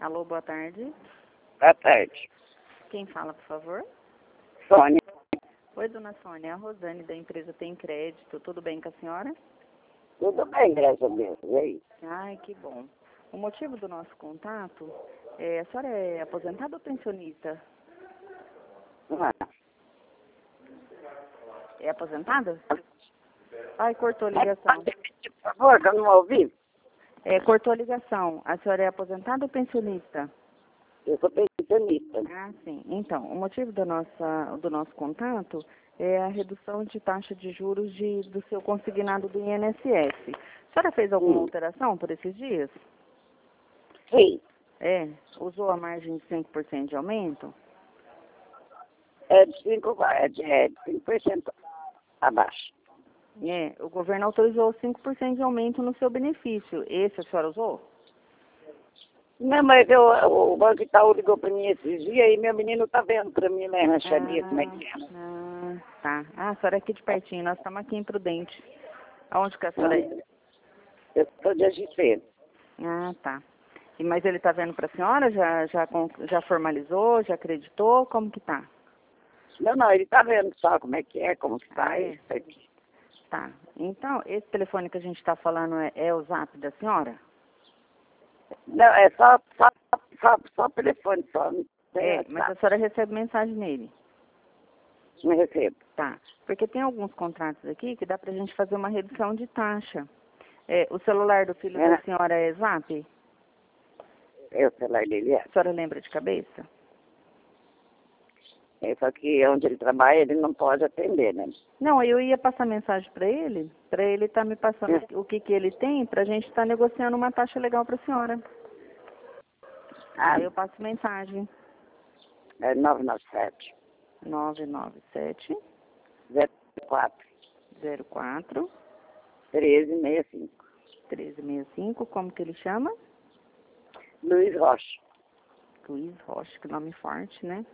Alô, boa tarde. Boa tarde. Quem fala, por favor? Sônia. Oi, dona Sônia, é a Rosane da empresa Tem Crédito. Tudo bem com a senhora? Tudo bem, graças a Deus. E aí? Ai, que bom. O motivo do nosso contato é, a senhora é aposentada ou pensionista? Ah, É aposentada? Ai, cortou a ligação. por favor, que eu não ouvi. Cortou a ligação. A senhora é aposentada ou pensionista? Eu sou pensionista. Ah, sim. Então, o motivo do nosso contato é a redução de taxa de juros do seu consignado do INSS. A senhora fez alguma alteração por esses dias? Sim. Usou a margem de 5% de aumento? É de 5% abaixo. O governo autorizou 5% de aumento no seu benefício. Esse a senhora usou? Não, mas o Banco Itaú ligou para mim esses dias e meu menino tá vendo para mim na rachadinha como é que é. Tá. A senhora é aqui de pertinho, nós estamos aqui em Prudente. Aonde que a senhora é? Eu sou de Agifeiro. Tá. Mas ele está vendo para a senhora? Já formalizou? Já acreditou? Como que tá? Não, ele tá vendo só como é que é, como que tá isso aqui. Tá. Então, esse telefone que a gente está falando é o zap da senhora? Não, é só telefone, só. Não tem Mas a senhora recebe mensagem nele. Não recebo. Tá. Porque tem alguns contratos aqui que dá pra gente fazer uma redução de taxa. O celular do filho da senhora é zap? O celular dele A senhora lembra de cabeça? Só que onde ele trabalha, ele não pode atender, né? Não, eu ia passar mensagem para ele estar me passando o que ele tem, pra gente estar negociando uma taxa legal pra senhora. Aí eu passo mensagem. É 997. 997 04 04 1365. 1365, como que ele chama? Luiz Rocha. Luiz Rocha, que nome forte, né?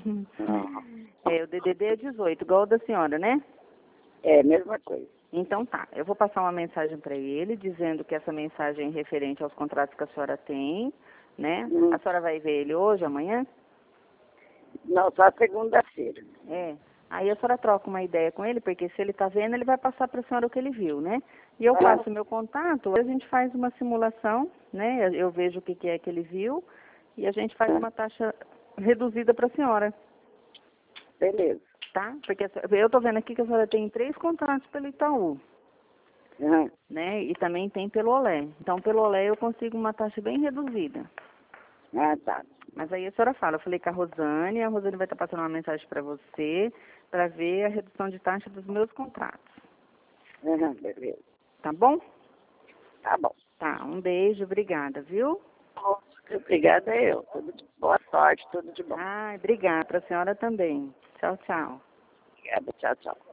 O DDD é 18, igual o da senhora, né? É a mesma coisa. Então tá, eu vou passar uma mensagem para ele, dizendo que essa mensagem é referente aos contratos que a senhora tem, né? A senhora vai ver ele hoje, amanhã? Não, só segunda-feira. Aí a senhora troca uma ideia com ele, porque se ele tá vendo, ele vai passar para a senhora o que ele viu, né? E eu passo o meu contato, a gente faz uma simulação, né? Eu vejo o que é que ele viu e a gente faz uma taxa reduzida para a senhora. Beleza. Tá? Porque eu tô vendo aqui que a senhora tem 3 contratos pelo Itaú, né? E também tem pelo Olé. Então, pelo Olé eu consigo uma taxa bem reduzida. Tá. Mas aí a senhora fala, eu falei com a Rosane vai estar passando uma mensagem para você, para ver a redução de taxa dos meus contratos. Beleza. Tá bom? Tá bom. Tá, um beijo, obrigada, viu? Obrigada eu. Boa sorte, tudo de bom. Obrigada, para a senhora também. Tchau, tchau. Obrigada, tchau, tchau.